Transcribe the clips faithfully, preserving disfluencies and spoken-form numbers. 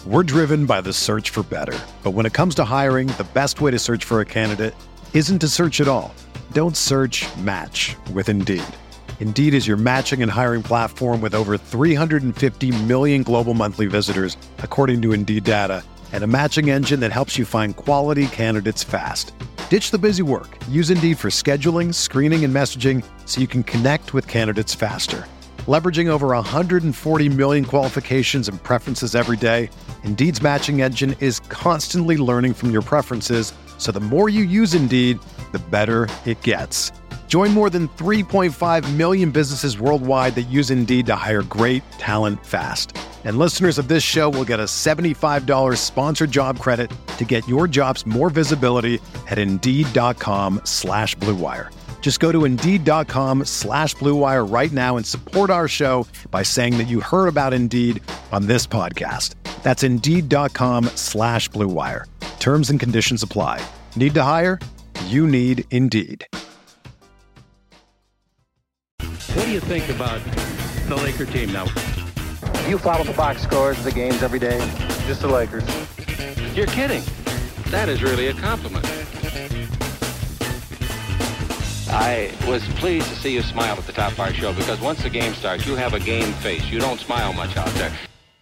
We're driven by the search for better. But when it comes to hiring, the best way to search for a candidate isn't to search at all. Don't search, match with Indeed. Indeed is your matching and hiring platform with over three hundred fifty million global monthly visitors, according to Indeed data, and a matching engine that helps you find quality candidates fast. Ditch the busy work. Use Indeed for scheduling, screening, and messaging so you can connect with candidates faster. Leveraging over one hundred forty million qualifications and preferences every day, Indeed's matching engine is constantly learning from your preferences, so the more you use Indeed, the better it gets. Join more than three point five million businesses worldwide that use Indeed to hire great talent fast. And listeners of this show will get a seventy-five dollars sponsored job credit to get your jobs more visibility at Indeed.com slash Blue Wire. Just go to Indeed.com slash Blue Wire right now and support our show by saying that you heard about Indeed on this podcast. That's Indeed.com slash Blue Wire. Terms and conditions apply. Need to hire? You need Indeed. What do you think about the Laker team now? You follow the box scores, the games every day? Just the Lakers. You're kidding. That is really a compliment. I was pleased to see you smile at the top of our show because once the game starts, you have a game face. You don't smile much out there.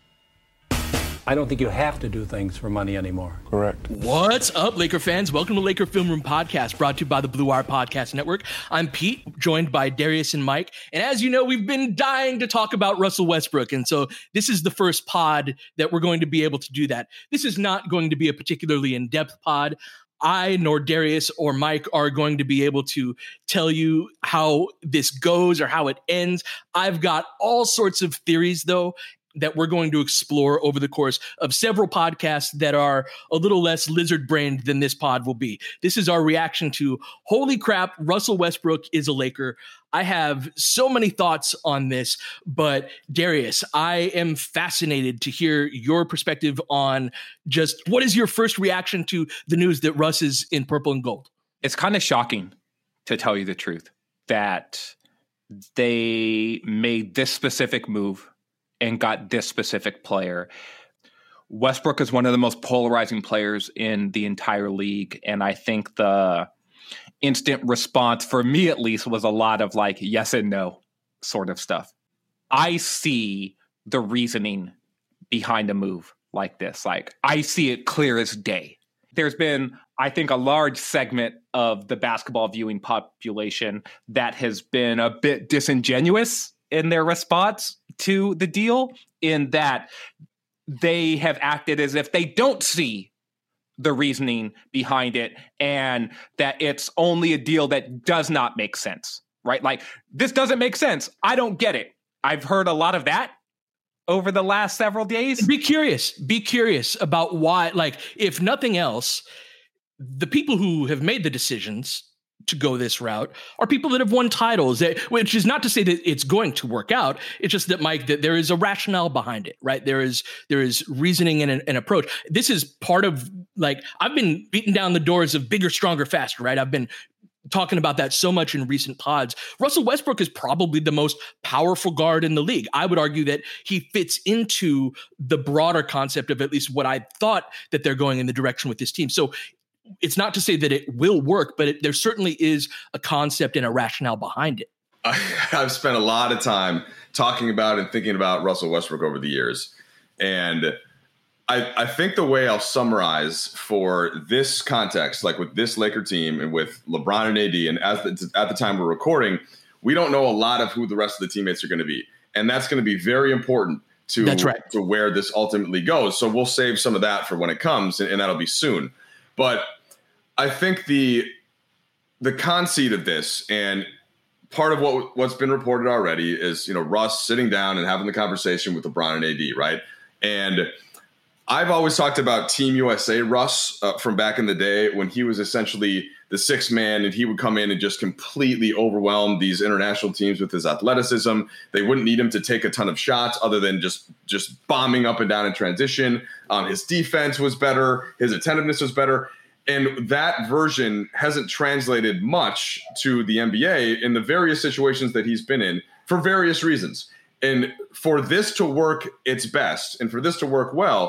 I don't think you have to do things for money anymore. Correct. What's up, Laker fans? Welcome to Laker Film Room Podcast, brought to you by the Blue Wire Podcast Network. I'm Pete, joined by Darius and Mike. And as you know, we've been dying to talk about Russell Westbrook. And so this is the first pod that we're going to be able to do that. This is not going to be a particularly in-depth pod. I nor Darius or Mike are going to be able to tell you how this goes or how it ends. I've got all sorts of theories, though, that we're going to explore over the course of several podcasts that are a little less lizard-brained than this pod will be. This is our reaction to, holy crap, Russell Westbrook is a Laker. I have so many thoughts on this, but Darius, I am fascinated to hear your perspective on just what is your first reaction to the news that Russ is in purple and gold? It's kind of shocking, to tell you the truth, that they made this specific move and got this specific player. Westbrook is one of the most polarizing players in the entire league. And I think the instant response, for me at least, was a lot of like yes and no sort of stuff. I see the reasoning behind a move like this. Like, I see it clear as day. There's been, I think, a large segment of the basketball viewing population that has been a bit disingenuous in their response to the deal, in that they have acted as if they don't see the reasoning behind it and that it's only a deal that does not make sense, right? Like, this doesn't make sense. I don't get it. I've heard a lot of that over the last several days. Be curious. Be curious about why, like, if nothing else, the people who have made the decisions to go this route are people that have won titles, which is not to say that it's going to work out. It's just that, Mike, that there is a rationale behind it, right? There is there is reasoning and an, an approach. This is part of, like, I've been beating down the doors of bigger, stronger, faster, right? I've been talking about that so much in recent pods. Russell Westbrook is probably the most powerful guard in the league. I would argue that he fits into the broader concept of at least what I thought that they're going in the direction with this team. So it's not to say that it will work, but it, there certainly is a concept and a rationale behind it. I, I've spent a lot of time talking about and thinking about Russell Westbrook over the years. And I, I think the way I'll summarize for this context, like with this Laker team and with LeBron and A D, and as the, at the time we're recording, we don't know a lot of who the rest of the teammates are going to be. And that's going to be very important to, That's right. to where this ultimately goes. So we'll save some of that for when it comes, and, and that'll be soon. But I think the the conceit of this, and part of what what's been reported already, is, you know, Russ sitting down and having the conversation with LeBron and A D, right? And I've always talked about Team U S A Russ uh, from back in the day when he was essentially the sixth man, and he would come in and just completely overwhelm these international teams with his athleticism. They wouldn't need him to take a ton of shots other than just just bombing up and down in transition. Um, his defense was better. His attentiveness was better. And that version hasn't translated much to the N B A in the various situations that he's been in for various reasons. And for this to work its best, and for this to work well,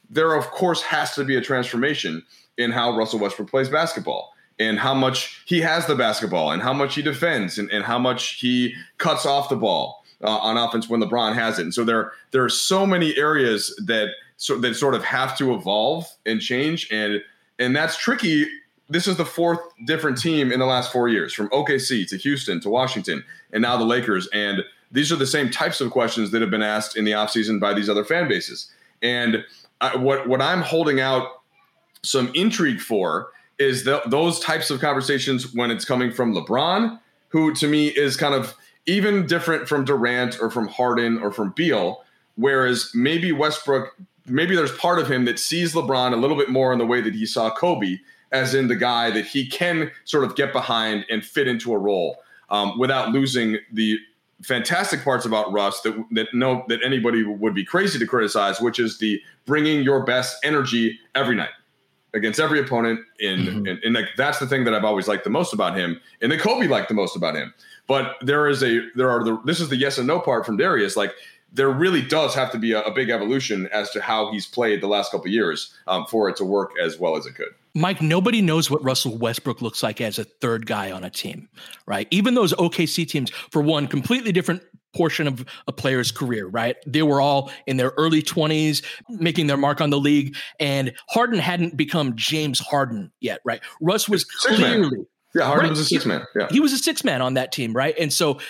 there of course has to be a transformation in how Russell Westbrook plays basketball and how much he has the basketball and how much he defends and, and how much he cuts off the ball uh, on offense when LeBron has it. And so there, there are so many areas that so that sort of have to evolve and change. And, and that's tricky. This is the fourth different team in the last four years, from O K C to Houston to Washington and now the Lakers. And these are the same types of questions that have been asked in the offseason by these other fan bases. And I, what, what I'm holding out some intrigue for is the, those types of conversations when it's coming from LeBron, who to me is kind of even different from Durant or from Harden or from Beal, whereas maybe Westbrook, maybe there's part of him that sees LeBron a little bit more in the way that he saw Kobe, as in the guy that he can sort of get behind and fit into a role um, without losing the fantastic parts about Russ that that no that anybody would be crazy to criticize, which is the bringing your best energy every night against every opponent. In, mm-hmm. and, and like that's the thing that I've always liked the most about him, and that Kobe liked the most about him. But there is a there are the this is the yes and no part from Darius. Like there really does have to be a, a big evolution as to how he's played the last couple of years um, for it to work as well as it could. Mike, nobody knows what Russell Westbrook looks like as a third guy on a team, right? Even those O K C teams, for one, completely different portion of a player's career, right? They were all in their early twenties, making their mark on the league, and Harden hadn't become James Harden yet, right? Russ was six clearly... Man. Yeah, Harden right, was a six-man. Yeah. He was a six-man on that team, right? And so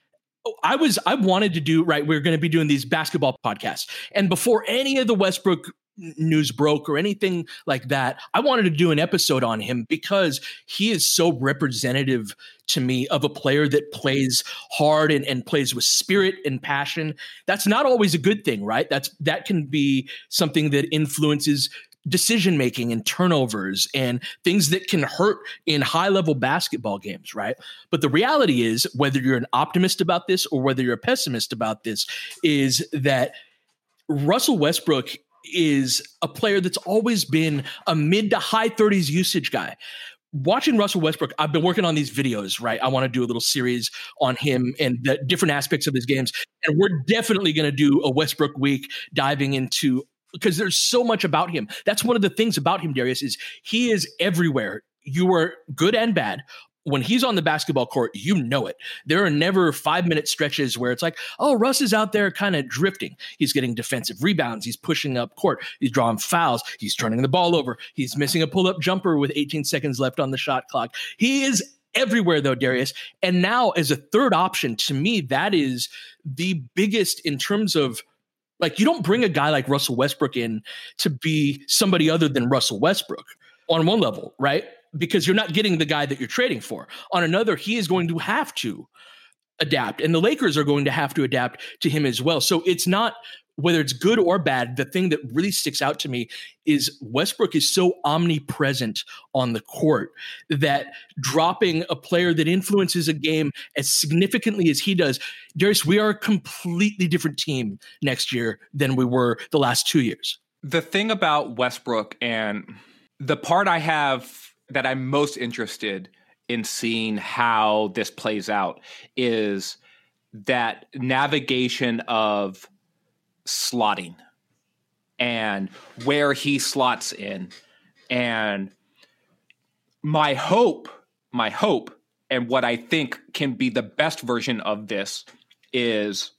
I was, I wanted to do, right, we we're going to be doing these basketball podcasts. And before any of the Westbrook news broke or anything like that, I wanted to do an episode on him because he is so representative to me of a player that plays hard and, and plays with spirit and passion. That's not always a good thing, right? That's, that can be something that influences decision-making and turnovers and things that can hurt in high-level basketball games, right? But the reality is, whether you're an optimist about this or whether you're a pessimist about this, is that Russell Westbrook is a player that's always been a mid to high thirties usage guy. Watching Russell Westbrook, I've been working on these videos, right? I want to do a little series on him and the different aspects of his games. And we're definitely going to do a Westbrook week diving into, because there's so much about him. That's one of the things about him, Darius, is he is everywhere. You are good and bad. When he's on the basketball court, you know it. There are never five-minute stretches where it's like, oh, Russ is out there kind of drifting. He's getting defensive rebounds. He's pushing up court. He's drawing fouls. He's turning the ball over. He's missing a pull-up jumper with eighteen seconds left on the shot clock. He is everywhere, though, Darius. And now as a third option, to me, that is the biggest in terms of, like, you don't bring a guy like Russell Westbrook in to be somebody other than Russell Westbrook on one level, right? Because you're not getting the guy that you're trading for. On another, he is going to have to adapt, and the Lakers are going to have to adapt to him as well. So it's not, whether it's good or bad, the thing that really sticks out to me is Westbrook is so omnipresent on the court that dropping a player that influences a game as significantly as he does, Darius, we are a completely different team next year than we were the last two years. The thing about Westbrook, and the part I have that I'm most interested in seeing how this plays out, is that navigation of slotting and where he slots in. And my hope, my hope, and what I think can be the best version of this is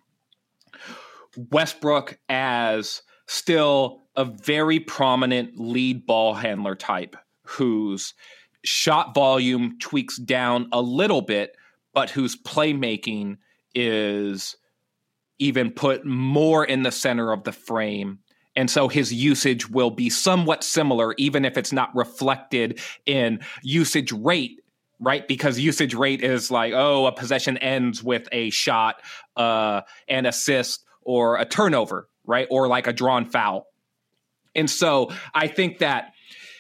Westbrook as still a very prominent lead ball handler type whose shot volume tweaks down a little bit, but whose playmaking is even put more in the center of the frame. And so his usage will be somewhat similar, even if it's not reflected in usage rate, right? Because usage rate is like, oh, a possession ends with a shot, uh, an assist, or a turnover, right? Or like a drawn foul. And so I think that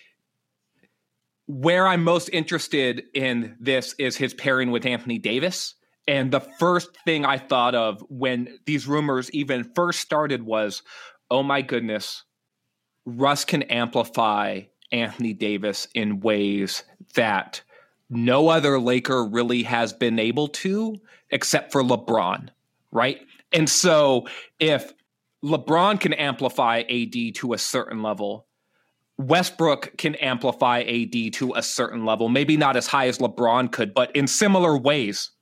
where I'm most interested in this is his pairing with Anthony Davis. And the first thing I thought of when these rumors even first started was, oh my goodness, Russ can amplify Anthony Davis in ways that no other Laker really has been able to, except for LeBron, right? And so if LeBron can amplify A D to a certain level. Westbrook can amplify A D to a certain level, maybe not as high as LeBron could, but in similar ways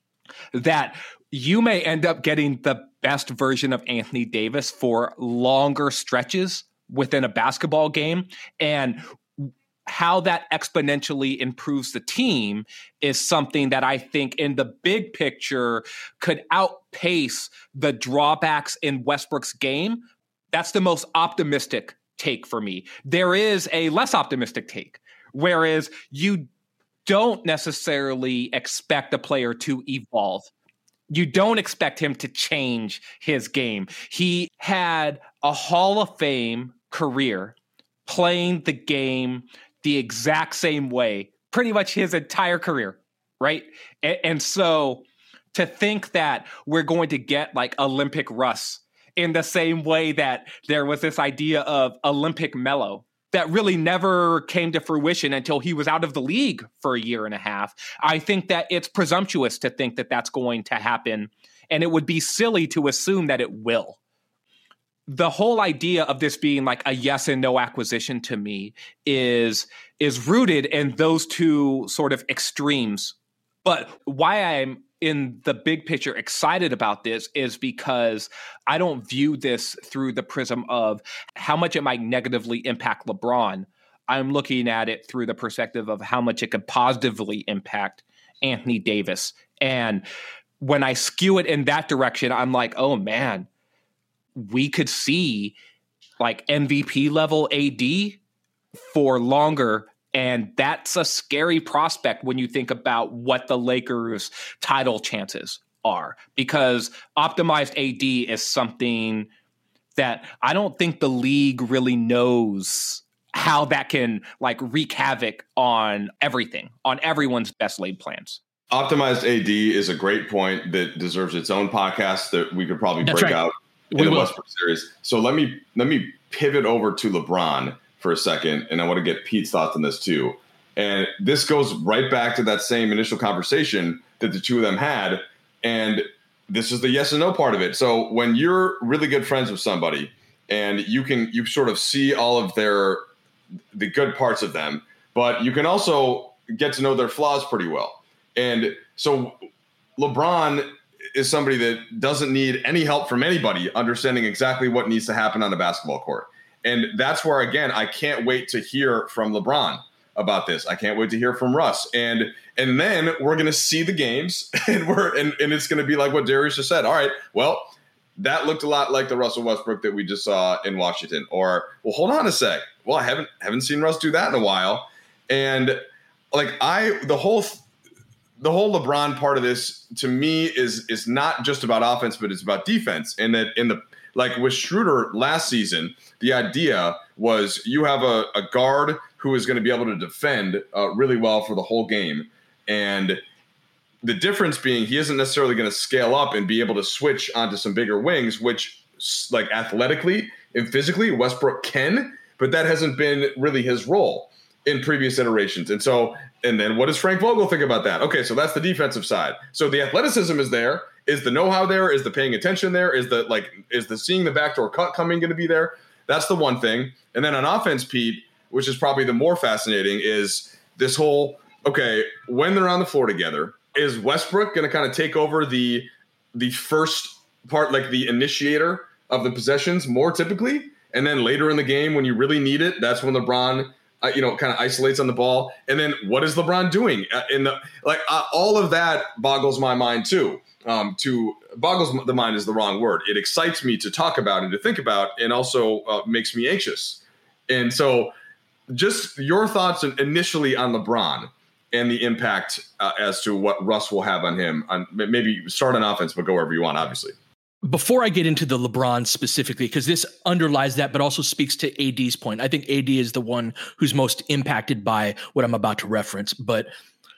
that you may end up getting the best version of Anthony Davis for longer stretches within a basketball game. And how that exponentially improves the team is something that I think in the big picture could outpace the drawbacks in Westbrook's game. That's the most optimistic take for me. There is a less optimistic take, whereas you don't necessarily expect a player to evolve. You don't expect him to change his game. He had a Hall of Fame career playing the game the exact same way, pretty much his entire career, right? And, and so to think that we're going to get like Olympic Russ in the same way that there was this idea of Olympic Melo that really never came to fruition until he was out of the league for a year and a half. I think that it's presumptuous to think that that's going to happen, and it would be silly to assume that it will. The whole idea of this being like a yes and no acquisition to me is, is rooted in those two sort of extremes. But why I'm in the big picture excited about this is because I don't view this through the prism of how much it might negatively impact LeBron. I'm looking at it through the perspective of how much it could positively impact Anthony Davis. And when I skew it in that direction, I'm like, oh man, we could see like M V P level A D for longer. And that's a scary prospect when you think about what the Lakers' title chances are, because optimized A D is something that I don't think the league really knows how that can like wreak havoc on everything, on everyone's best laid plans. Optimized A D is a great point that deserves its own podcast that we could probably That's break right. out in We the will. Westbrook series. So let me let me pivot over to LeBron for a second, and I want to get Pete's thoughts on this too. And this goes right back to that same initial conversation that the two of them had, and this is the yes and no part of it. So when you're really good friends with somebody, and you can you sort of see all of their the good parts of them, but you can also get to know their flaws pretty well. And so LeBron is somebody that doesn't need any help from anybody understanding exactly what needs to happen on the basketball court. And that's where, again, I can't wait to hear from LeBron about this. I can't wait to hear from Russ. And and then we're going to see the games, and we're and, and it's going to be like what Darius just said. All right, well, that looked a lot like the Russell Westbrook that we just saw in Washington. Or, well, hold on a sec. Well, I haven't haven't seen Russ do that in a while. And like I the whole the whole LeBron part of this to me is is not just about offense, but it's about defense. And that in the like with Schroeder last season, the idea was you have a, a guard who is going to be able to defend uh, really well for the whole game. And the difference being he isn't necessarily going to scale up and be able to switch onto some bigger wings, which like athletically and physically Westbrook can, but that hasn't been really his role in previous iterations. And so, and then what does Frank Vogel think about that? Okay, so that's the defensive side. So the athleticism is there. Is the know-how there? Is the paying attention there? Is the like is the seeing the backdoor cut coming going to be there? That's the one thing. And then on offense, Pete, which is probably the more fascinating, is this whole, okay, when they're on the floor together, is Westbrook going to kind of take over the the first part, like the initiator of the possessions more typically? And then later in the game, when you really need it, that's when LeBron, uh, you know, kind of isolates on the ball. And then what is LeBron doing? Uh, in the like uh, all of that boggles my mind too. Um, to boggles the mind is the wrong word. It excites me to talk about and to think about, and also uh, makes me anxious. And so just your thoughts initially on LeBron and the impact uh, as to what Russ will have on him. On maybe start on offense, but go wherever you want, obviously. Before I get into the LeBron specifically, because this underlies that, but also speaks to A D's point. I think A D is the one who's most impacted by what I'm about to reference. But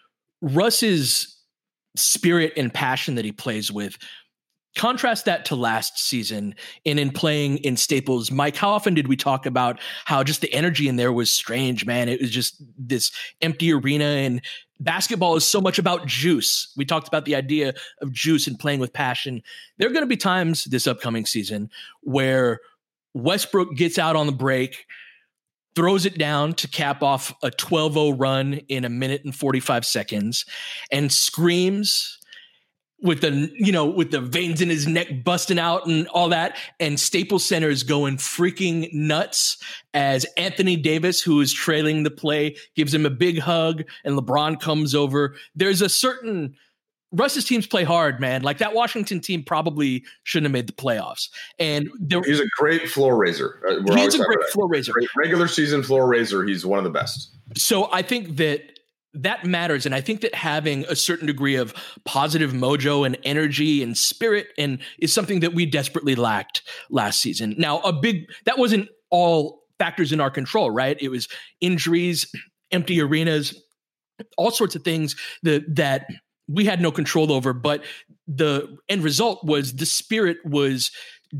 Russ's spirit and passion that he plays with, contrast that to last season and in playing in Staples. Mike, how often did we talk about how just the energy in there was strange, man? It was just this empty arena. And basketball is so much about juice. We talked about the idea of juice and playing with passion. There are going to be times this upcoming season where Westbrook gets out on the break, throws it down to cap off a twelve oh run in a minute and forty-five seconds, and screams with the, you know, with the veins in his neck busting out and all that. And Staples Center is going freaking nuts as Anthony Davis, who is trailing the play, gives him a big hug, and LeBron comes over. There's a certain Russ's teams play hard, man. Like that Washington team probably shouldn't have made the playoffs. And there, he's a great floor raiser. We're he's a great floor raiser. Great regular season floor raiser. He's one of the best. So I think that that matters. And I think that having a certain degree of positive mojo and energy and spirit and is something that we desperately lacked last season. Now, a big, that wasn't all factors in our control, right? It was injuries, empty arenas, all sorts of things that, that we had no control over. But the end result was the spirit was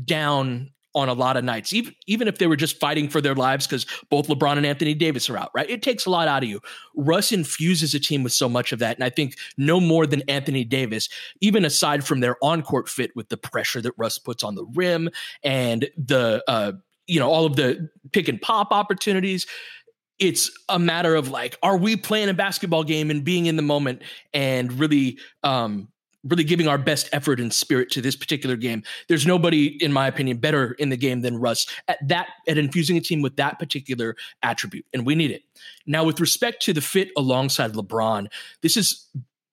down on a lot of nights, even even if they were just fighting for their lives because both LeBron and Anthony Davis are out, right? It takes a lot out of you. Russ infuses a team with so much of that. And I think no more than Anthony Davis, even aside from their on-court fit with the pressure that Russ puts on the rim and the, uh, you know, all of the pick and pop opportunities, it's a matter of like, are we playing a basketball game and being in the moment and really, um, really giving our best effort and spirit to this particular game. There's nobody, in my opinion, better in the game than Russ at that, at infusing a team with that particular attribute. And we need it. Now, with respect to the fit alongside LeBron, this is,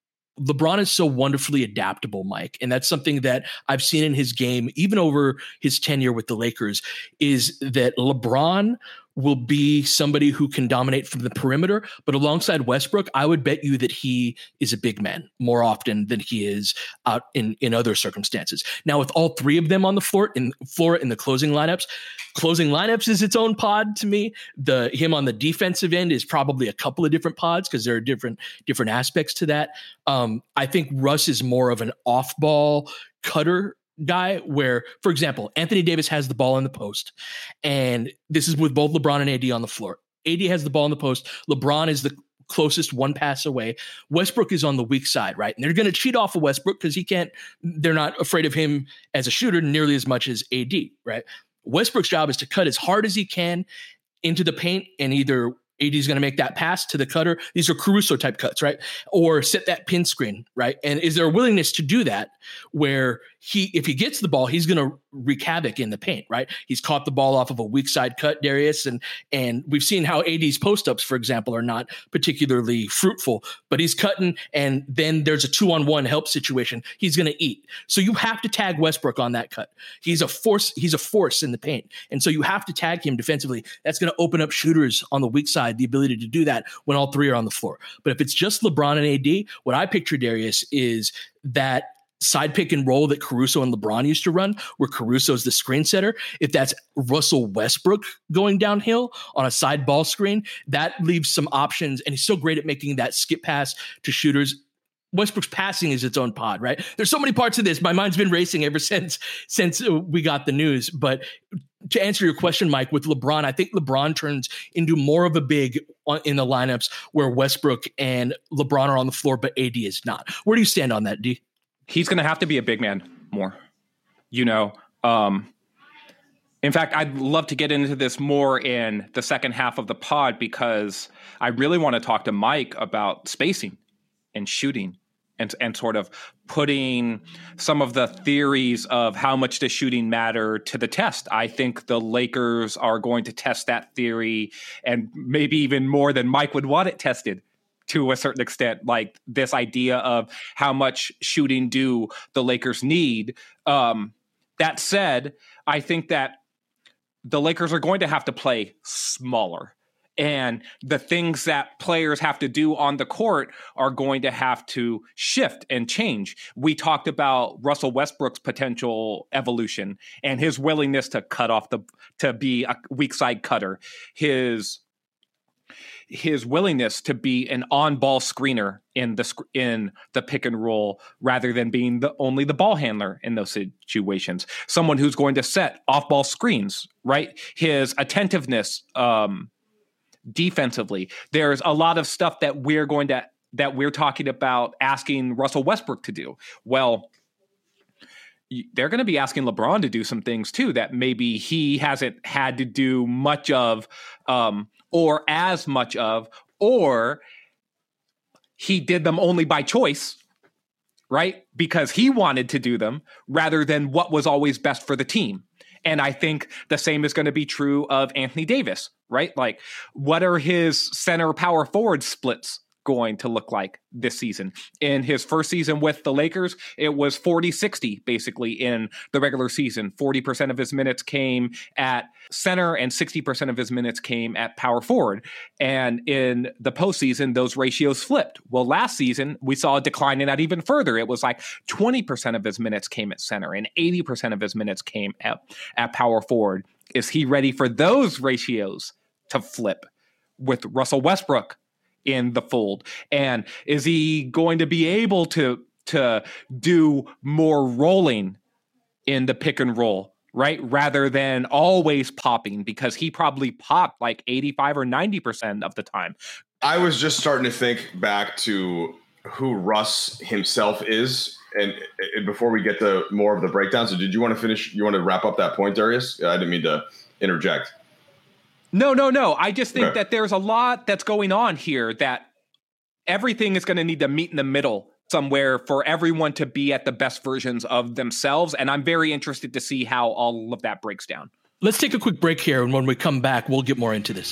LeBron is so wonderfully adaptable, Mike. And that's something that I've seen in his game, even over his tenure with the Lakers, is that LeBron will be somebody who can dominate from the perimeter, but alongside Westbrook, I would bet you that he is a big man more often than he is out in, in other circumstances. Now, with all three of them on the floor in floor in the closing lineups, closing lineups is its own pod to me. The him on the defensive end is probably a couple of different pods because there are different different aspects to that. Um, I think Russ is more of an off-ball cutter guy where, for example, Anthony Davis has the ball in the post, and this is with both LeBron and A D on the floor. A D has the ball in the post. LeBron is the closest one pass away. Westbrook is on the weak side, right? And they're going to cheat off of Westbrook because he can't, they're not afraid of him as a shooter nearly as much as A D, right? Westbrook's job is to cut as hard as he can into the paint, and either A D is going to make that pass to the cutter. These are Caruso type cuts, right? Or set that pin screen, right? And is there a willingness to do that where he, if he gets the ball, he's going to wreak havoc in the paint, right? He's caught the ball off of a weak side cut, Darius, and and we've seen how A D's post-ups, for example, are not particularly fruitful, but he's cutting, and then there's a two-on-one help situation. He's going to eat. So you have to tag Westbrook on that cut. He's a force. He's a force in the paint, and so you have to tag him defensively. That's going to open up shooters on the weak side the ability to do that when all three are on the floor. But if it's just LeBron and A D, what I picture, Darius, is that side pick and roll that Caruso and LeBron used to run, where Caruso's the screen setter. If that's Russell Westbrook going downhill on a side ball screen, that leaves some options. And he's so great at making that skip pass to shooters. Westbrook's passing is its own pod, right? There's so many parts of this. My mind's been racing ever since, since we got the news. But to answer your question, Mike, with LeBron, I think LeBron turns into more of a big in the lineups where Westbrook and LeBron are on the floor, but A D is not. Where do you stand on that, D? He's going to have to be a big man more, you know. Um, in fact, I'd love to get into this more in the second half of the pod because I really want to talk to Mike about spacing and shooting and, and sort of putting some of the theories of how much does shooting matter to the test. I think the Lakers are going to test that theory, and maybe even more than Mike would want it tested, to a certain extent, like this idea of how much shooting do the Lakers need. Um, that said, I think that the Lakers are going to have to play smaller. And the things that players have to do on the court are going to have to shift and change. We talked about Russell Westbrook's potential evolution and his willingness to cut off the, to be a weak side cutter. His his willingness to be an on-ball screener in the in the pick and roll rather than being the only the ball handler in those situations. Someone who's going to set off-ball screens, right? His attentiveness um, defensively. There's a lot of stuff that we're going to that we're talking about asking Russell Westbrook to do? Well, they're going to be asking LeBron to do some things too that maybe he hasn't had to do much of, um, or as much of, or he did them only by choice, right? Because he wanted to do them rather than what was always best for the team. And I think the same is going to be true of Anthony Davis, right? Like, what are his center power forward splits going to look like this season? In his first season with the Lakers, it was forty sixty basically in the regular season. forty percent of his minutes came at center and sixty percent of his minutes came at power forward. And in the postseason, those ratios flipped. Well, last season, we saw a decline in that even further. It was like twenty percent of his minutes came at center and eighty percent of his minutes came at, at power forward. Is he ready for those ratios to flip with Russell Westbrook in the fold? And is he going to be able to to do more rolling in the pick and roll, right? Rather than always popping, because he probably popped like eighty-five or ninety percent of the time. I was just starting to think back to who Russ himself is. And, and before we get to more of the breakdown, so did you want to finish? You want to wrap up that point, Darius? I didn't mean to interject. No, no, no. I just think Okay. that there's a lot that's going on here that everything is going to need to meet in the middle somewhere for everyone to be at the best versions of themselves. And I'm very interested to see how all of that breaks down. Let's take a quick break here, and when we come back, we'll get more into this.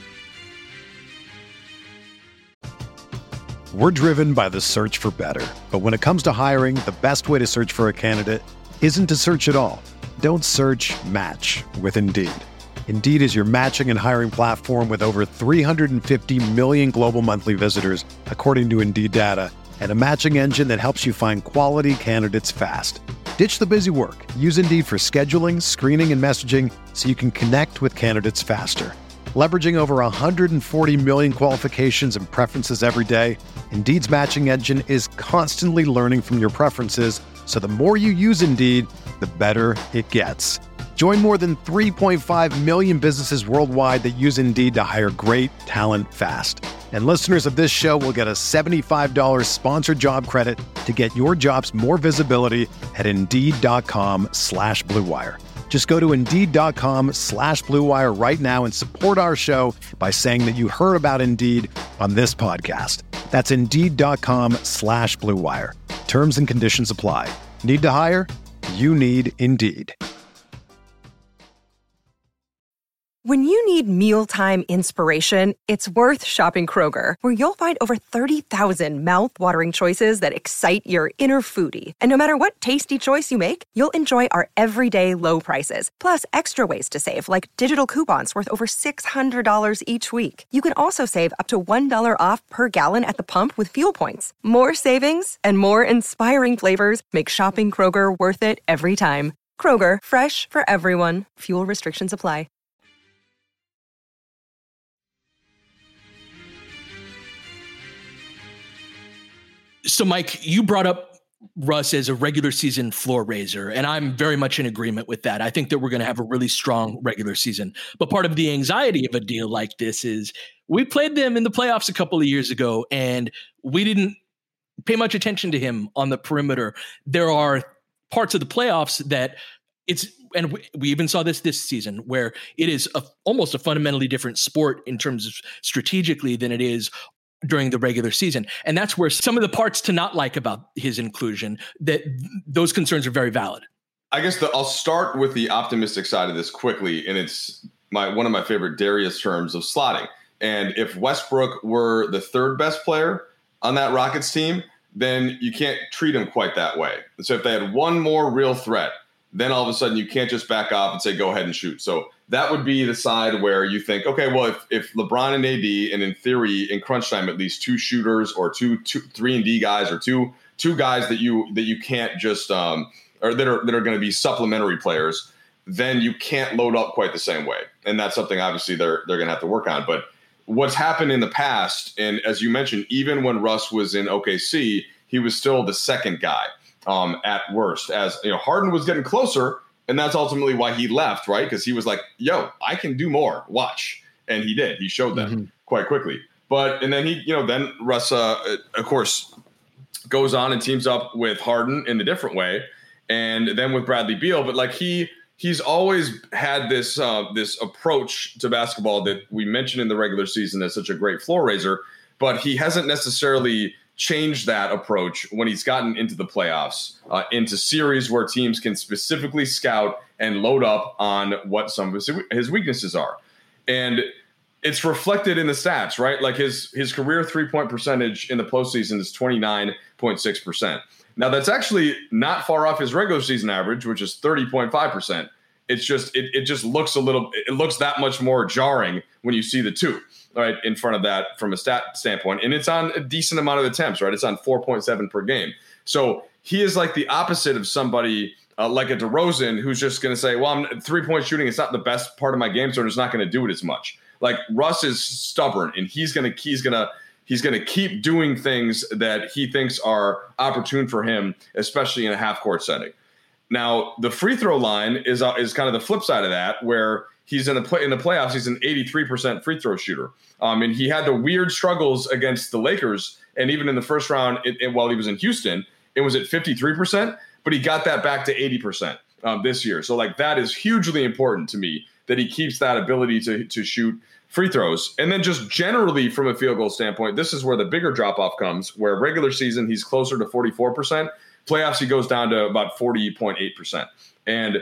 We're driven by the search for better. But when it comes to hiring, the best way to search for a candidate isn't to search at all. Don't search, match with Indeed. Indeed is your matching and hiring platform with over three hundred fifty million global monthly visitors, according to Indeed data, and a matching engine that helps you find quality candidates fast. Ditch the busy work. Use Indeed for scheduling, screening, and messaging so you can connect with candidates faster. Leveraging over one hundred forty million qualifications and preferences every day, Indeed's matching engine is constantly learning from your preferences, so the more you use Indeed, the better it gets. Join more than three point five million businesses worldwide that use Indeed to hire great talent fast. And listeners of this show will get a seventy-five dollars sponsored job credit to get your jobs more visibility at Indeed.com slash Blue Wire. Just go to Indeed.com slash Blue Wire right now and support our show by saying that you heard about Indeed on this podcast. That's Indeed.com slash Blue Wire. Terms and conditions apply. Need to hire? You need Indeed. When you need mealtime inspiration, it's worth shopping Kroger, where you'll find over thirty thousand mouth-watering choices that excite your inner foodie. And no matter what tasty choice you make, you'll enjoy our everyday low prices, plus extra ways to save, like digital coupons worth over six hundred dollars each week. You can also save up to one dollar off per gallon at the pump with fuel points. More savings and more inspiring flavors make shopping Kroger worth it every time. Kroger, fresh for everyone. Fuel restrictions apply. So, Mike, you brought up Russ as a regular season floor raiser, and I'm very much in agreement with that. I think that we're going to have a really strong regular season. But part of the anxiety of a deal like this is we played them in the playoffs a couple of years ago, and we didn't pay much attention to him on the perimeter. There are parts of the playoffs that it's, and we, we even saw this this season, where it is a, almost a fundamentally different sport in terms of strategically than it is during the regular season. And that's where some of the parts to not like about his inclusion, that those concerns are very valid. I guess the, I'll start with the optimistic side of this quickly. And it's my, one of my favorite Darius terms of slotting. And if Westbrook were the third best player on that Rockets team, then you can't treat him quite that way. So if they had one more real threat, then all of a sudden you can't just back off and say, go ahead and shoot. So that would be the side where you think, okay, well, if, if LeBron and A D, and in theory, in crunch time, at least two shooters or two, two, three and D guys, or two, two guys that you that you can't just um, or that are that are going to be supplementary players, then you can't load up quite the same way, and that's something obviously they're they're going to have to work on. But what's happened in the past, and as you mentioned, even when Russ was in O K C, he was still the second guy um, at worst. As you know, Harden was getting closer. And that's ultimately why he left, right? Because he was like, yo, I can do more. Watch. And he did. He showed them mm-hmm. quite quickly. But and then he, you know, then Russ, uh, of course, goes on and teams up with Harden in a different way, and then with Bradley Beal. But like he he's always had this uh, this approach to basketball that we mentioned in the regular season as such a great floor raiser, but he hasn't necessarily changed that approach when he's gotten into the playoffs, uh, into series where teams can specifically scout and load up on what some of his, his weaknesses are. And it's reflected in the stats, right? Like his his career three-point percentage in the postseason is twenty-nine point six percent. Now, that's actually not far off his regular season average, which is thirty point five percent. It's just it it just looks a little it looks that much more jarring when you see the two right in front of that from a stat standpoint, and it's on a decent amount of attempts, right? It's on four point seven per game. So he is like the opposite of somebody uh, like a DeRozan who's just going to say, "Well, I'm three point shooting. It's not the best part of my game, so I'm just not going to do it as much." Like Russ is stubborn, and he's gonna he's gonna he's gonna keep doing things that he thinks are opportune for him, especially in a half court setting. Now, the free throw line is uh, is kind of the flip side of that, where he's in the play in the playoffs. He's an eighty-three percent free throw shooter, um, and he had the weird struggles against the Lakers, and even in the first round, it, it, while he was in Houston, it was at fifty-three percent, but he got that back to eighty percent um, this year. So, like that is hugely important to me that he keeps that ability to to shoot free throws. And then just generally from a field goal standpoint, this is where the bigger drop off comes. Where regular season he's closer to forty-four percent. Playoffs, he goes down to about forty point eight percent. And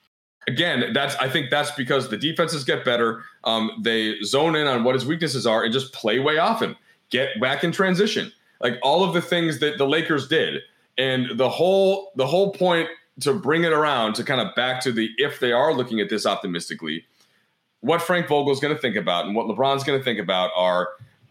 again, that's I think that's because the defenses get better. Um, they zone in on what his weaknesses are and just play way often. Get back in transition. Like all of the things that the Lakers did. And the whole the whole point to bring it around to kind of back to the if they are looking at this optimistically, what Frank Vogel is going to think about and what LeBron's going to think about are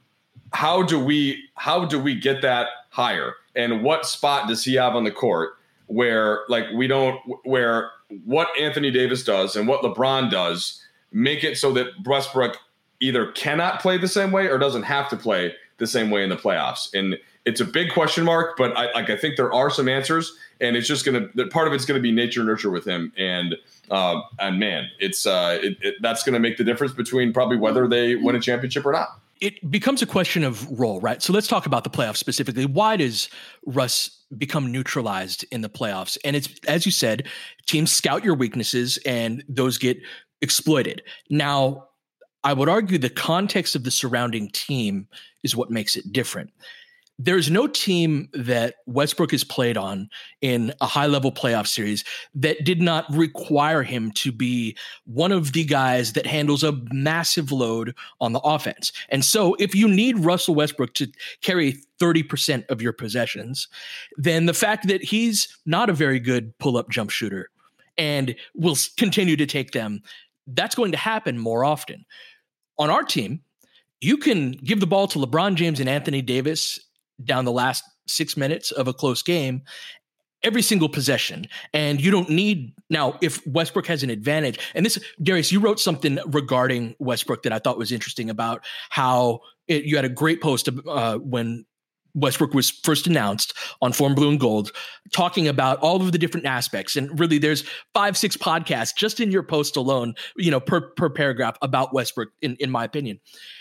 how do we how do we get that higher? And what spot does he have on the court where like we don't where what Anthony Davis does and what LeBron does make it so that Westbrook either cannot play the same way or doesn't have to play the same way in the playoffs. And it's a big question mark, but I like I think there are some answers, and it's just going to part of it's going to be nature nurture with him. And uh, and man, it's uh, it, it, that's going to make the difference between probably whether they win a championship or not. It becomes a question of role, right? So let's talk about the playoffs specifically. Why does Russ become neutralized in the playoffs? And it's, as you said, teams scout your weaknesses and those get exploited. Now, I would argue the context of the surrounding team is what makes it different. There's no team that Westbrook has played on in a high-level playoff series that did not require him to be one of the guys that handles a massive load on the offense. And so if you need Russell Westbrook to carry thirty percent of your possessions, then the fact that he's not a very good pull-up jump shooter and will continue to take them, that's going to happen more often. On our team, you can give the ball to LeBron James and Anthony Davis down the last six minutes of a close game, every single possession. And you don't need now if Westbrook has an advantage. And this, Darius, you wrote something regarding Westbrook that I thought was interesting about how it, you had a great post uh, when Westbrook was first announced on Form Blue and Gold, talking about all of the different aspects. And really there's five, six podcasts just in your post alone, you know, per, per paragraph about Westbrook, in, in my opinion.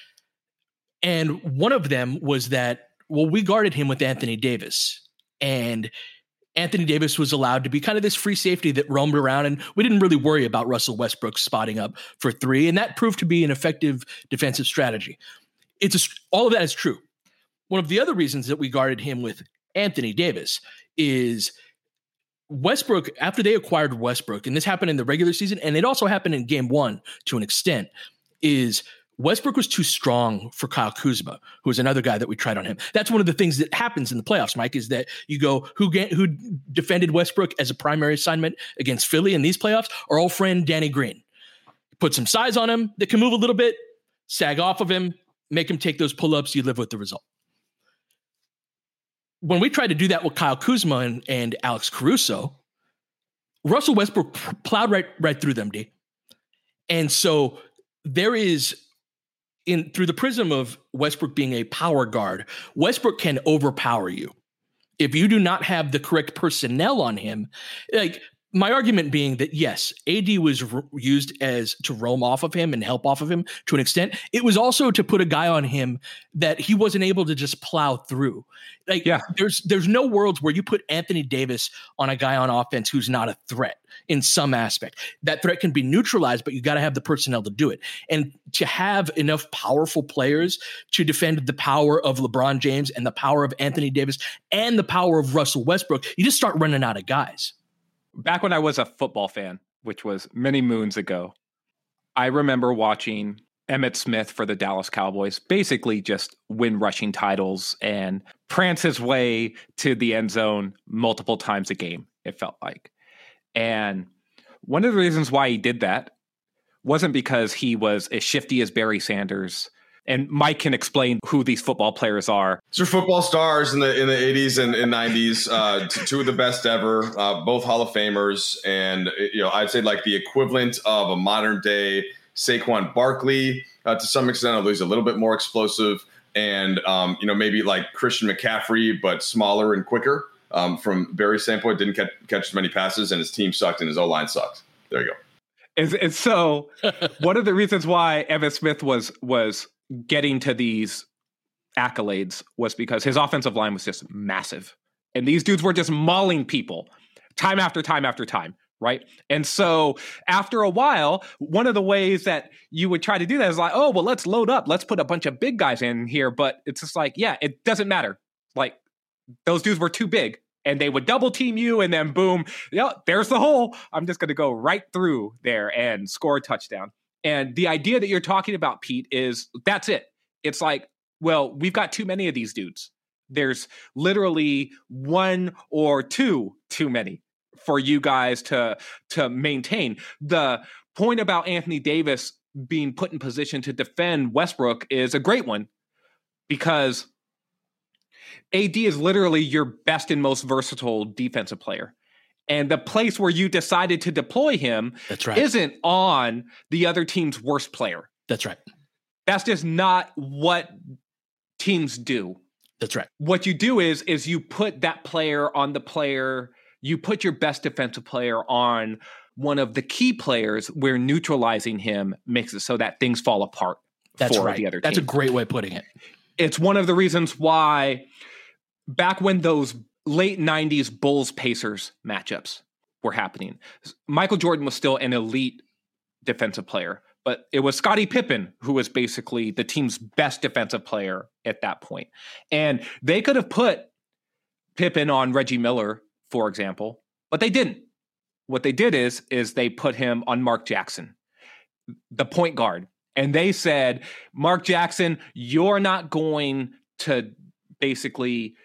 And one of them was that, well, we guarded him with Anthony Davis, and Anthony Davis was allowed to be kind of this free safety that roamed around, and we didn't really worry about Russell Westbrook spotting up for three, and that proved to be an effective defensive strategy. It's a, all of that is true. One of the other reasons that we guarded him with Anthony Davis is Westbrook, after they acquired Westbrook, and this happened in the regular season, and it also happened in game one to an extent, is Westbrook was too strong for Kyle Kuzma, who was another guy that we tried on him. That's one of the things that happens in the playoffs, Mike, is that you go, who who defended Westbrook as a primary assignment against Philly in these playoffs? Our old friend Danny Green. Put some size on him that can move a little bit, sag off of him, make him take those pull-ups, you live with the result. When we tried to do that with Kyle Kuzma and, and Alex Caruso, Russell Westbrook plowed right, right through them, D. And so there is... In through the prism of Westbrook being a power guard, Westbrook can overpower you. If you do not have the correct personnel on him, like My argument being that, yes, A D was r- used as to roam off of him and help off of him to an extent. It was also to put a guy on him that he wasn't able to just plow through. Like, yeah. there's there's no worlds where you put Anthony Davis on a guy on offense who's not a threat in some aspect. That threat can be neutralized, but you got to have the personnel to do it. And to have enough powerful players to defend the power of LeBron James and the power of Anthony Davis and the power of Russell Westbrook, you just start running out of guys. Back when I was a football fan, which was many moons ago, I remember watching Emmitt Smith for the Dallas Cowboys basically just win rushing titles and prance his way to the end zone multiple times a game, it felt like. And one of the reasons why he did that wasn't because he was as shifty as Barry Sanders. And Mike can explain who these football players are. These are football stars in the in the eighties and, and nineties. Uh, t- two of the best ever, uh, both Hall of Famers, and you know I'd say like the equivalent of a modern day Saquon Barkley uh, to some extent, although he's a little bit more explosive, and um, you know maybe like Christian McCaffrey but smaller and quicker. Um, from Barry's standpoint, didn't catch, catch as many passes, and his team sucked, and his O-line sucked. There you go. And, and so, one of the reasons why Emmitt Smith was was getting to these accolades was because his offensive line was just massive. And these dudes were just mauling people time after time after time, right? And so after a while, one of the ways that you would try to do that is like, oh, well, let's load up. Let's put a bunch of big guys in here. But it's just like, yeah, it doesn't matter. Like, those dudes were too big. And they would double team you, and then boom, yeah, there's the hole. I'm just going to go right through there and score a touchdown. And the idea that you're talking about, Pete, is that's it. It's like, well, we've got too many of these dudes. There's literally one or two too many for you guys to, to maintain. The point about Anthony Davis being put in position to defend Westbrook is a great one, because A D is literally your best and most versatile defensive player. And the place where you decided to deploy him That's right. isn't on the other team's worst player. That's right. That's just not what teams do. That's right. What you do is, is you put that player on the player, you put your best defensive player on one of the key players where neutralizing him makes it so that things fall apart That's for right. the other That's team. a great way of putting it. It's one of the reasons why back when those late nineties Bulls Pacers matchups were happening, Michael Jordan was still an elite defensive player, but it was Scottie Pippen who was basically the team's best defensive player at that point. And they could have put Pippen on Reggie Miller, for example, but they didn't. What they did is, is they put him on Mark Jackson, the point guard. And they said, Mark Jackson, you're not going to basically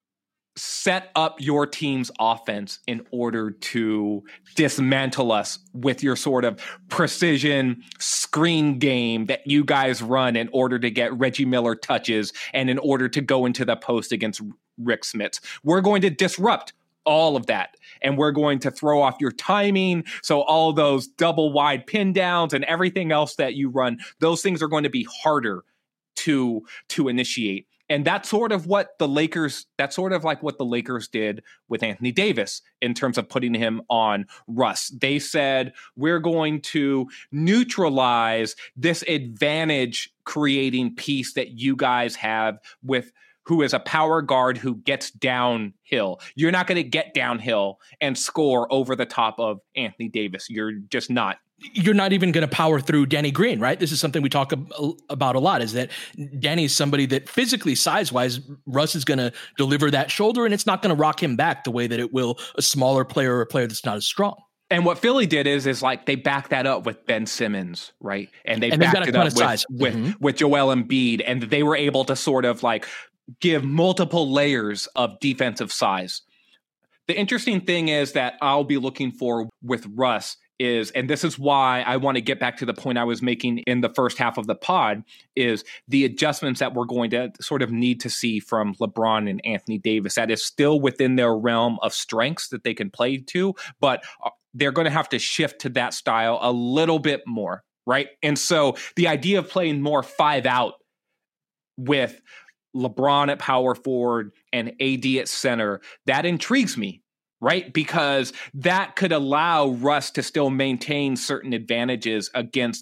set up your team's offense in order to dismantle us with your sort of precision screen game that you guys run in order to get Reggie Miller touches and in order to go into the post against Rick Smits. We're going to disrupt all of that. And we're going to throw off your timing. So all those double wide pin downs and everything else that you run, those things are going to be harder to, to initiate. And that's sort of what the Lakers, that's sort of like what the Lakers did with Anthony Davis in terms of putting him on Russ. They said, we're going to neutralize this advantage creating piece that you guys have with who is a power guard who gets downhill. You're not going to get downhill and score over the top of Anthony Davis. You're just not. You're not even going to power through Danny Green, right? This is something we talk about a lot, is that Danny is somebody that physically, size-wise, Russ is going to deliver that shoulder, and it's not going to rock him back the way that it will a smaller player or a player that's not as strong. And what Philly did is, is like they backed that up with Ben Simmons, right? And they and backed got a it ton up of with, size. with, Mm-hmm. with Joel Embiid, and they were able to sort of like give multiple layers of defensive size. The interesting thing is that I'll be looking for with Russ is, and this is why I want to get back to the point I was making in the first half of the pod, is the adjustments that we're going to sort of need to see from LeBron and Anthony Davis. That is still within their realm of strengths that they can play to, but they're going to have to shift to that style a little bit more, right? And so the idea of playing more five out with LeBron at power forward and A D at center, that intrigues me right? Because that could allow Russ to still maintain certain advantages against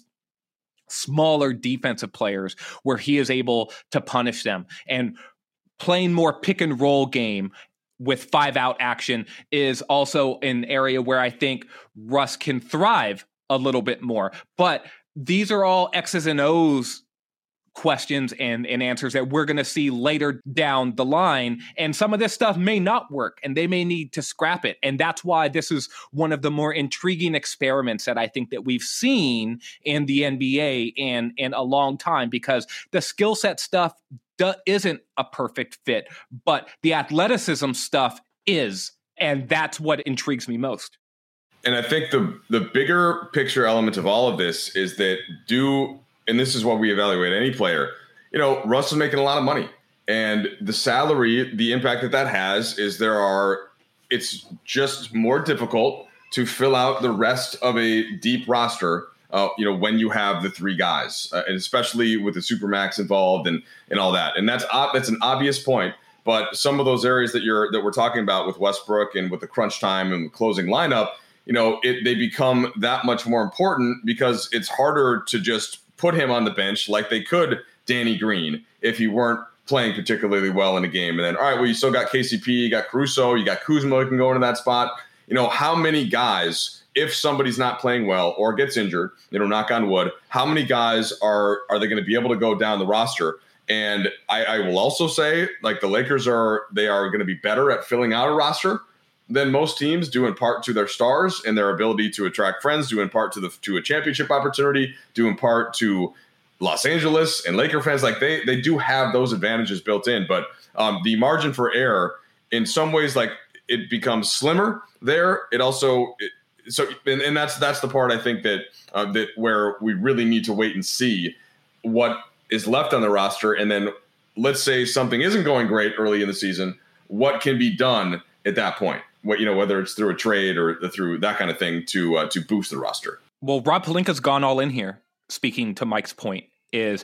smaller defensive players where he is able to punish them. And playing more pick and roll game with five out action is also an area where I think Russ can thrive a little bit more. But these are all X's and O's questions and, and answers that we're going to see later down the line. And some of this stuff may not work and they may need to scrap it. And that's why this is one of the more intriguing experiments that I think that we've seen in the N B A in, in a long time, because the skill set stuff do, isn't a perfect fit, but the athleticism stuff is. And that's what intrigues me most. And I think the the bigger picture element of all of this is that do and this is what we evaluate any player, you know, Russ is making a lot of money, and the salary, the impact that that has is there are, it's just more difficult to fill out the rest of a deep roster, uh, you know, when you have the three guys, uh, and especially with the Supermax involved and, and all that. And that's, that's an obvious point, but some of those areas that you're, that we're talking about with Westbrook and with the crunch time and the closing lineup, you know, it, they become that much more important because it's harder to just put him on the bench like they could Danny Green if he weren't playing particularly well in a game. And then, all right, well, you still got K C P, you got Caruso, you got Kuzma who can go into that spot. You know, how many guys, if somebody's not playing well or gets injured, you know, knock on wood, how many guys are are they going to be able to go down the roster? And I, I will also say, like, the Lakers are, they are going to be better at filling out a roster than most teams, due in part to their stars and their ability to attract friends, due in part to the to a championship opportunity, due in part to Los Angeles and Laker fans. Like they they do have those advantages built in, but um, the margin for error in some ways, like it becomes slimmer there. It also it, so and, and that's that's the part I think that uh, that where we really need to wait and see what is left on the roster, and then let's say something isn't going great early in the season, what can be done at that point? What, you know, whether it's through a trade or through that kind of thing to uh, to boost the roster. Well, Rob Pelinka's gone all in here. Speaking to Mike's point, is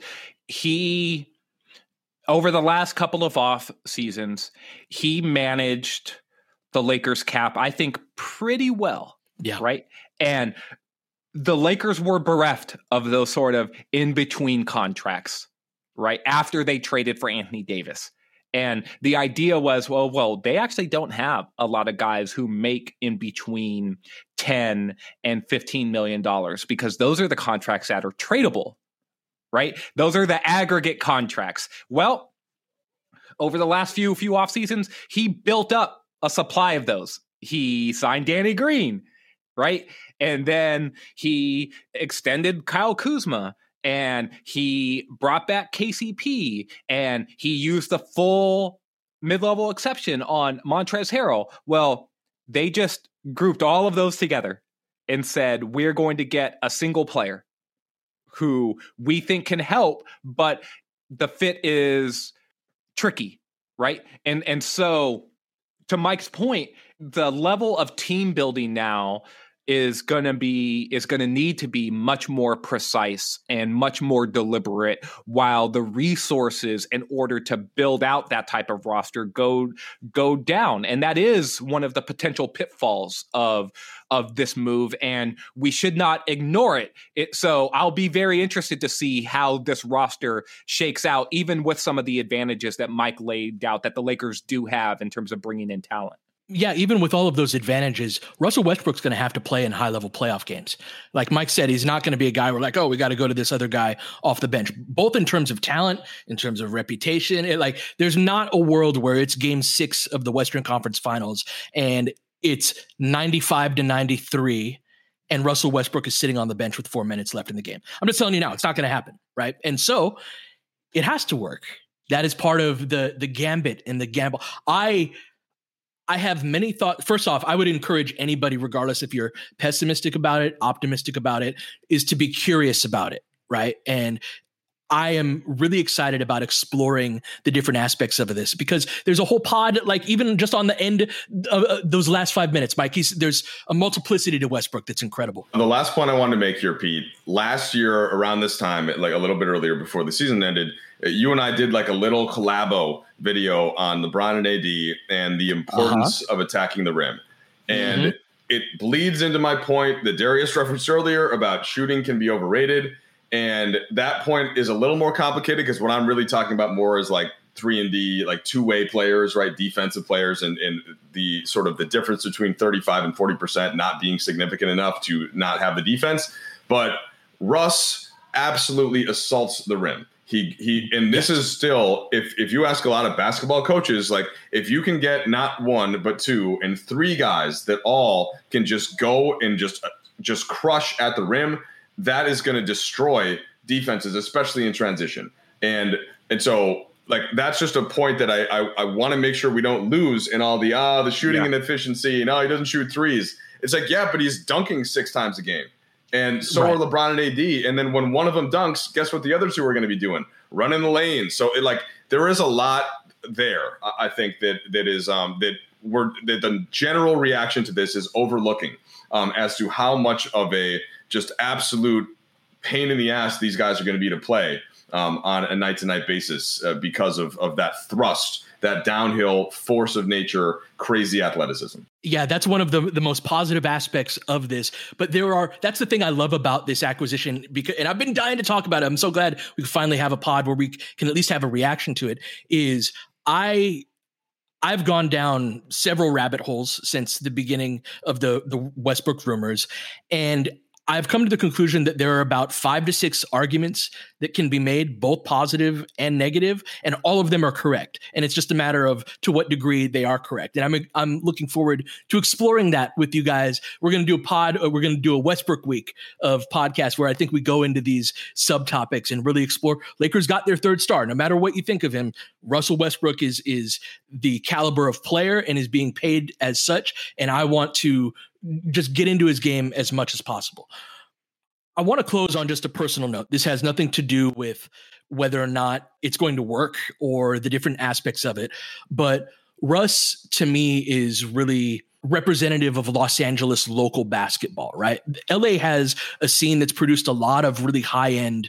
he over the last couple of off seasons, he managed the Lakers cap, I think, pretty well. Yeah. Right. And the Lakers were bereft of those sort of in between contracts, right? After they traded for Anthony Davis. And the idea was, well, well, they actually don't have a lot of guys who make in between ten and fifteen million dollars, because those are the contracts that are tradable, right? Those are the aggregate contracts. Well, over the last few few off seasons, he built up a supply of those. He signed Danny Green, right? And then he extended Kyle Kuzma. And he brought back K C P, and he used the full mid-level exception on Montrezl Harrell. Well, they just grouped all of those together and said, we're going to get a single player who we think can help, but the fit is tricky, right? And and so, to Mike's point, the level of team building now is going to be is going to need to be much more precise and much more deliberate, while the resources in order to build out that type of roster go go down. And that is one of the potential pitfalls of of this move, and we should not ignore it. it so I'll be very interested to see how this roster shakes out, even with some of the advantages that Mike laid out that the Lakers do have in terms of bringing in talent. Yeah, even with all of those advantages, Russell Westbrook's going to have to play in high-level playoff games. Like Mike said, he's not going to be a guy where like, oh, we got to go to this other guy off the bench, both in terms of talent, in terms of reputation. It, like, there's not a world where it's game six of the Western Conference Finals and it's ninety-five to ninety-three and Russell Westbrook is sitting on the bench with four minutes left in the game. I'm just telling you now, it's not going to happen, right? And so it has to work. That is part of the the gambit and the gamble. I... I have many thoughts. First off, I would encourage anybody, regardless if you're pessimistic about it, optimistic about it, is to be curious about it, right? And I am really excited about exploring the different aspects of this, because there's a whole pod, like even just on the end of uh, those last five minutes, Mike, he's, there's a multiplicity to Westbrook that's incredible. The last point I wanted to make here, Pete, last year around this time, like a little bit earlier before the season ended, you and I did like a little collabo video on LeBron and A D and the importance uh-huh. of attacking the rim. And mm-hmm. it bleeds into my point that Darius referenced earlier about shooting can be overrated. And that point is a little more complicated because what I'm really talking about more is like three and D, like two-way players, right? Defensive players, and, and the sort of the difference between thirty-five and forty percent not being significant enough to not have the defense. But Russ absolutely assaults the rim. He he, and this is still, if if you ask a lot of basketball coaches, like if you can get not one but two and three guys that all can just go and just just crush at the rim, that is going to destroy defenses, especially in transition. And and so. Like, that's just a point that I I, I want to make sure we don't lose in all the, ah, the shooting yeah. and efficiency. And, oh, he doesn't shoot threes. It's like, yeah, but he's dunking six times a game. And so right. are LeBron and A D. And then when one of them dunks, guess what the other two are going to be doing? Running the lane. So, it, like, there is a lot there, I think, that that is um, that we're that the general reaction to this is overlooking um, as to how much of a just absolute pain in the ass these guys are going to be to play. Um, on a night-to-night basis uh, because of, of that thrust, that downhill force of nature, crazy athleticism. Yeah, that's one of the, the most positive aspects of this. But there are, that's the thing I love about this acquisition, because, and I've been dying to talk about it. I'm so glad we can finally have a pod where we can at least have a reaction to it, is I... I've gone down several rabbit holes since the beginning of the, the Westbrook rumors, and I've come to the conclusion that there are about five to six arguments that can be made, both positive and negative, and all of them are correct. And it's just a matter of to what degree they are correct. And I'm I'm looking forward to exploring that with you guys. We're going to do a pod, or we're going to do a Westbrook week of podcasts where I think we go into these subtopics and really explore. Lakers got their third star. No matter what you think of him, Russell Westbrook is is the caliber of player and is being paid as such. And I want to just get into his game as much as possible. I want to close on just a personal note. This has nothing to do with whether or not it's going to work or the different aspects of it. But Russ, to me, is really representative of Los Angeles local basketball, right? L A has a scene that's produced a lot of really high-end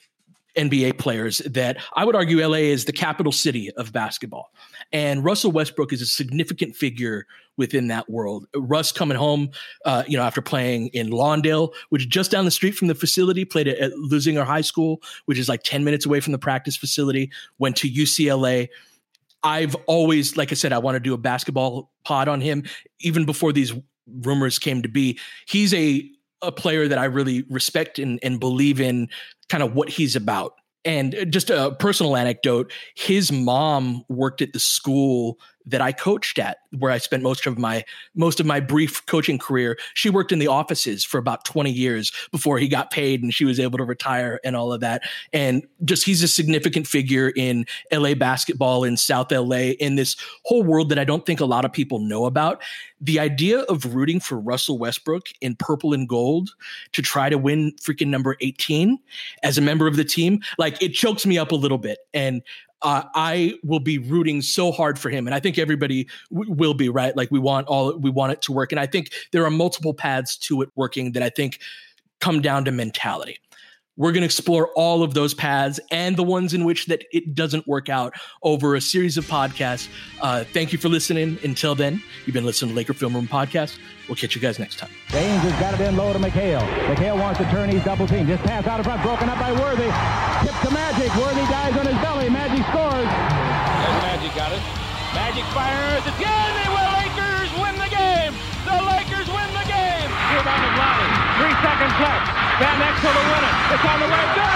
N B A players that I would argue L A is the capital city of basketball. And Russell Westbrook is a significant figure within that world. Russ coming home, uh, you know, after playing in Lawndale, which is just down the street from the facility, played at, at Lusinger High School, which is like ten minutes away from the practice facility, went to U C L A. I've always, like I said, I want to do a basketball pod on him, even before these rumors came to be. He's a a player that I really respect and, and believe in kind of what he's about. And just a personal anecdote, his mom worked at the school that I coached at, where I spent most of my most of my brief coaching career. She worked in the offices for about twenty years before he got paid and she was able to retire and all of that. And just he's a significant figure in L A basketball, in South L A, in this whole world that I don't think a lot of people know about. The idea of rooting for Russell Westbrook in purple and gold to try to win freaking number eighteen as a member of the team, like, it chokes me up a little bit. And Uh, I will be rooting so hard for him, and I think everybody w- will be, right? Like, we want all we want it to work, and I think there are multiple paths to it working that I think come down to mentality. We're going to explore all of those paths and the ones in which that it doesn't work out over a series of podcasts. Uh, thank you for listening. Until then, you've been listening to Laker Film Room Podcast. We'll catch you guys next time. James has got it in low to McHale. McHale wants to turn. He's double team. Just pass out in front. Broken up by Worthy. Tip to Magic. Worthy dies on his belly. Magic scores. There's Magic got it. Magic fires. It's good. They will. Lakers win the game. The Lakers win the game. Rebound of Lonnie. Three seconds left. Van Exel to win it. It's on the way. Good.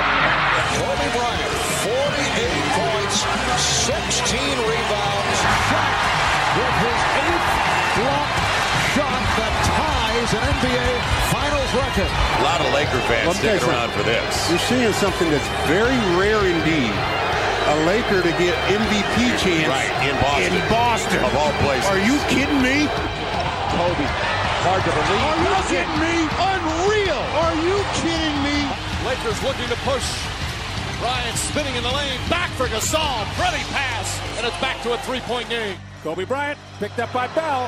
Kobe Bryant, forty-eight points, sixteen rebounds. Shot with his eighth block shot that ties an N B A Finals record. A lot of Laker fans sticking around for this. You're seeing something that's very rare indeed. A Laker to get M V P chance right, in Boston. In Boston. Of all places. Are you kidding me? Kobe, hard to believe. Are you kidding me? Unreal. Are you kidding me? Lakers looking to push. Bryant spinning in the lane. Back for Gasol. Pretty pass. And it's back to a three-point game. Kobe Bryant picked up by Bell.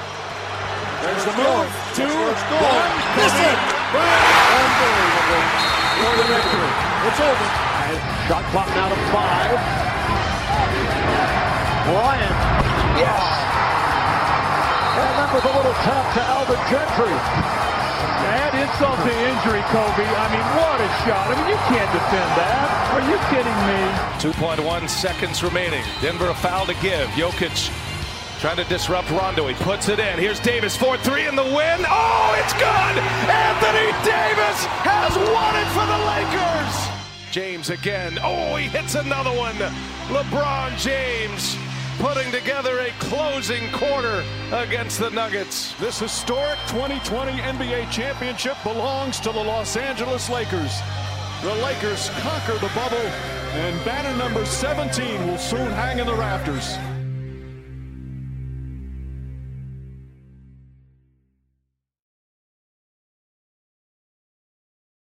There's the move. Two, one. Miss it. Unbelievable. For the victory. It's over. Shot clock now to five. Bryant. Yes. And the with a little tap to Alvin Gentry. Add insult to injury, Kobe. I mean, what a shot. I mean, you can't defend that. Are you kidding me? two point one seconds remaining. Denver a foul to give. Jokic trying to disrupt Rondo. He puts it in. Here's Davis, four three in the win. Oh, it's good! Anthony Davis has won it for the Lakers! James again. Oh, he hits another one. LeBron James putting together a closing quarter against the Nuggets. This historic twenty twenty N B A championship belongs to the Los Angeles Lakers. The Lakers conquer the bubble, and banner number seventeen will soon hang in the rafters.